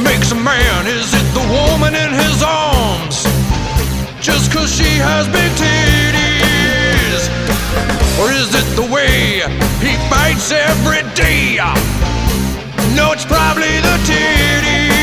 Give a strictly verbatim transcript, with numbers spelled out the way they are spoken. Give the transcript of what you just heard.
makes a man? Is it the woman in his arms? Just cause she has big titties? Or is it the way he fights every day? No, it's probably the titties.